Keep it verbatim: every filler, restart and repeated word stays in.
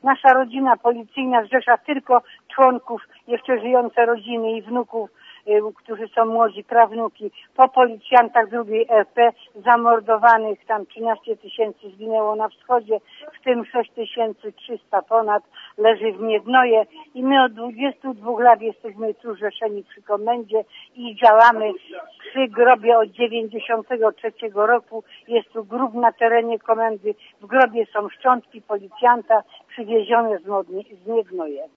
Nasza rodzina policyjna zrzesza tylko członków, jeszcze żyjące rodziny i wnuków, którzy są młodzi, prawnuki, po policjantach drugiej R P zamordowanych, tam trzynaście tysięcy zginęło na wschodzie, w tym sześć tysięcy trzysta ponad leży w Miednoje i my od dwudziestu dwóch lat jesteśmy tu zrzeszeni przy komendzie i działamy przy grobie od dziewięćdziesiątego trzeciego roku. Jest tu grób na terenie komendy, w grobie są szczątki policjanta przywiezione z Miednoje.